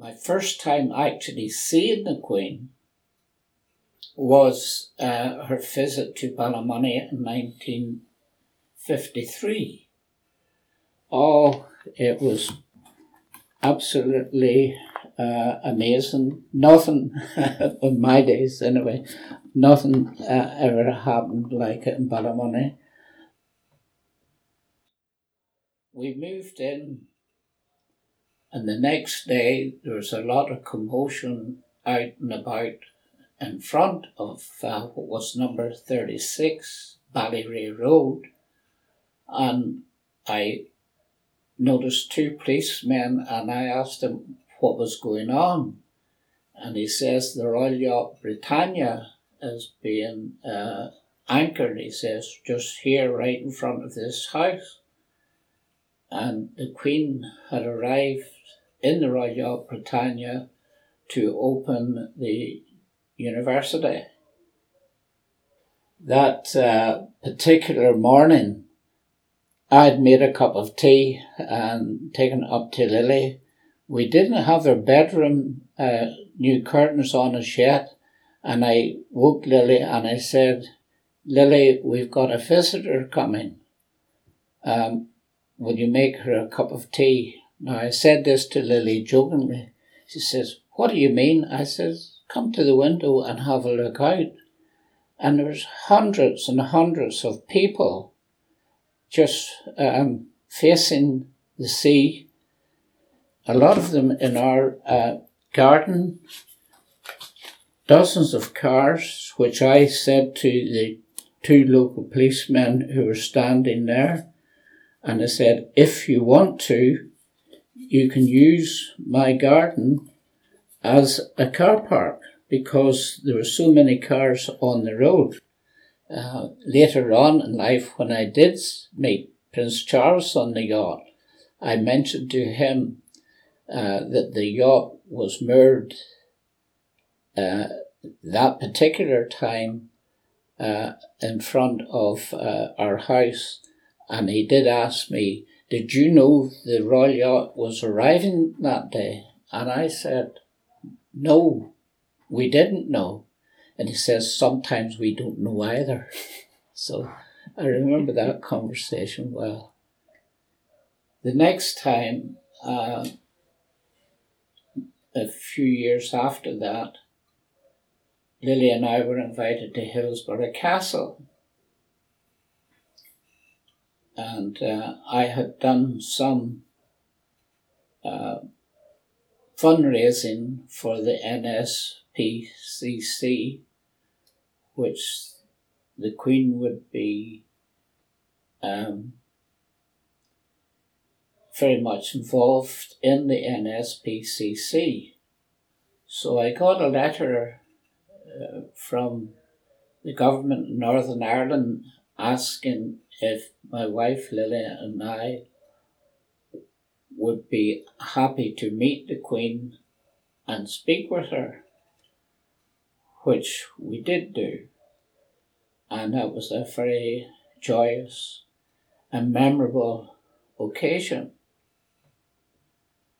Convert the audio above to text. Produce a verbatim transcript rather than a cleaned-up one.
my first time actually seeing the Queen was uh, her visit to Ballymoney in nineteen fifty-three. Oh, it was absolutely uh, amazing. Nothing, in my days anyway, nothing uh, ever happened like it in Ballymoney. We moved in, and the next day there was a lot of commotion out and about in front of uh, what was number thirty-six Ballyray Road, and I noticed two policemen, and I asked him what was going on, and he says the Royal Yacht Britannia is being uh, anchored, he says, just here right in front of this house. And the Queen had arrived in the Royal Yacht Britannia to open the university. That uh, particular morning, I'd made a cup of tea and taken it up to Lily. We didn't have her bedroom uh, new curtains on as yet, and I woke Lily and I said, Lily, we've got a visitor coming. Um, will you make her a cup of tea? Now, I said this to Lily jokingly. She says, what do you mean? I says, come to the window and have a look out. And there's hundreds and hundreds of people just um, facing the sea. A lot of them in our uh, garden. Dozens of cars, which I said to the two local policemen who were standing there, and I said, if you want to, you can use my garden as a car park, because there were so many cars on the road. Uh, later on in life, when I did meet Prince Charles on the yacht, I mentioned to him uh, that the yacht was moored uh, that particular time uh, in front of uh, our house, and he did ask me, did you know the Royal Yacht was arriving that day? And I said, no, we didn't know. And he says, sometimes we don't know either. So I remember that conversation well. The next time, uh, a few years after that, Lily and I were invited to Hillsborough Castle. And uh, I had done some uh, fundraising for the N S P C C, which the Queen would be um, very much involved in the N S P C C. So I got a letter uh, from the government in Northern Ireland asking if my wife Lily and I would be happy to meet the Queen and speak with her, which we did do. And that was a very joyous and memorable occasion.